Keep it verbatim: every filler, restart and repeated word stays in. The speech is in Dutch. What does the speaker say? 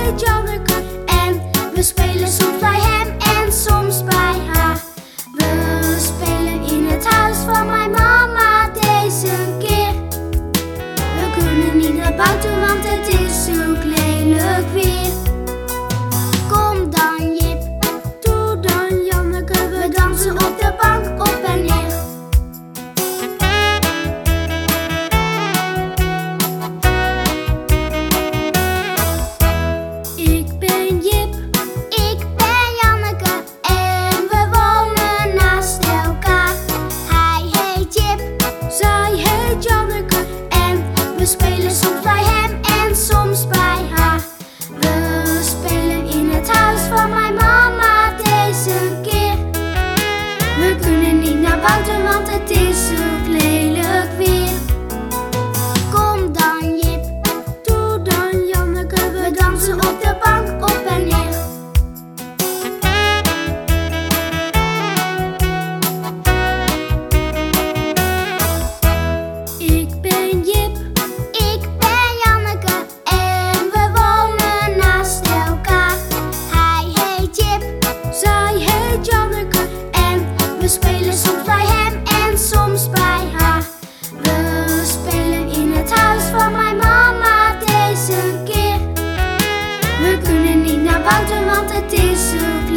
heet Janneke en we spelen soms bij hem en soms bij haar. We spelen in het huis van mijn mama deze keer. We kunnen niet naar buiten, want het is zulk lelijk weer. Kom dan Jip, doe dan Janneke, we dansen op de bank op en neer. Ik ben Jip, ik ben Janneke en we wonen naast elkaar. Hij heet Jip, zij heet Janneke en we spelen soms bij hem en soms bij haar. We spelen in het huis van mijn mama deze keer. We kunnen niet naar buiten, want het is zulk lelijk weer. Kom dan Jip, doe dan Janneke, we dansen op de bank op en neer. Ik ben Jip, ik ben Janneke en we wonen naast elkaar. Hij heet Jip, zij heet Janneke en we spelen soms bij hem en soms bij haar. We spelen in het huis van mijn mama deze keer. We kunnen niet naar buiten, want het is zulk